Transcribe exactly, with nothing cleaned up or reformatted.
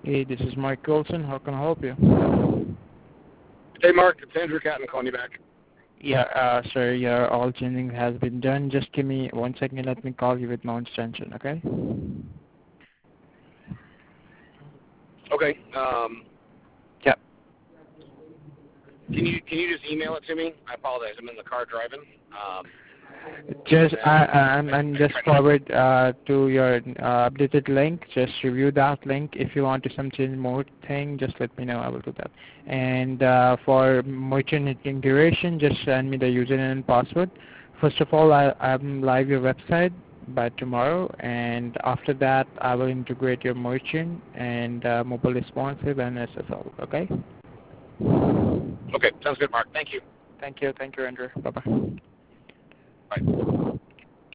Hey, this is Mike Wilson. How can I help you? Hey, Mark. It's Andrew Catton calling you back. Yeah, uh, sir, your all changing has been done. Just give me one second. Let me call you with my extension, okay? Okay. Um, Yeah. can you can you just email it to me? I apologize. I'm in the car driving. Um, Just and I, I, I'm, I'm I just try to. forward uh, to your uh, updated link. Just review that link. If you want to some change more thing, just let me know. I will do that. And uh, for merchant integration, just send me the username and password. First of all, I, I'm live your website by tomorrow, and after that, I will integrate your merchant and uh, mobile responsive and S S L. Okay? Okay. Sounds good, Mark. Thank you. Thank you. Thank you, Andrew. Bye bye. Bye.